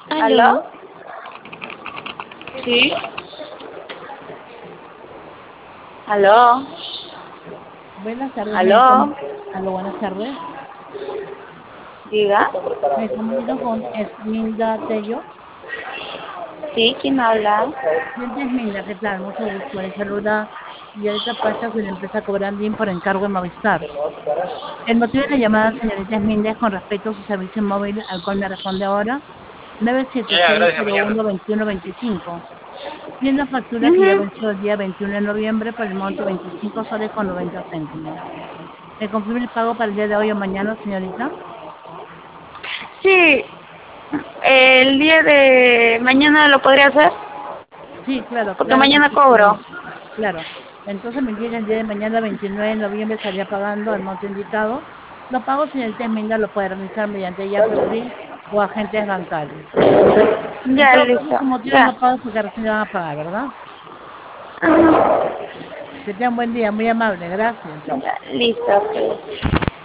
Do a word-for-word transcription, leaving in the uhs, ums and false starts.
¿Aló? ¿Aló? ¿Sí? ¿Aló? Buenas tardes, me com- ¿Aló? Aló, buenas tardes. ¿Diga? Me comunico con Esminda Tello. ¿Sí? ¿Quién habla? Cliente Esminda, ¿qué tal? Mucho gusto. Le saluda Villarita Pacha, de la empresa Cobrandín por encargo de Movistar. El motivo de la llamada, señorita Esminda, es con respecto a su servicio móvil, al cual me responde ahora, nueve siete Ya, seis gracias, cero mañana. uno veintiuno veinticinco. Tiene una factura que ya Ujú. venció el día veintiuno de noviembre por el monto veinticinco soles con noventa céntimos. ¿Me confirma el pago para el día de hoy o mañana, señorita? Sí, el día de mañana lo podría hacer, Sí, claro, porque claro que mañana sí, cobro. señorita. Claro. Entonces me indica el día de mañana, veintinueve de noviembre, estaría pagando el monto indicado. Los pagos, señorita Esminda, lo puede realizar mediante Yape Free o agentes bancarios. En Ya, todo caso, listo. su motivo no Ya. paga porque recién le van a pagar, ¿verdad? Ujú. Que tengan buen día, muy amable, gracias. Ya, listo. Ok.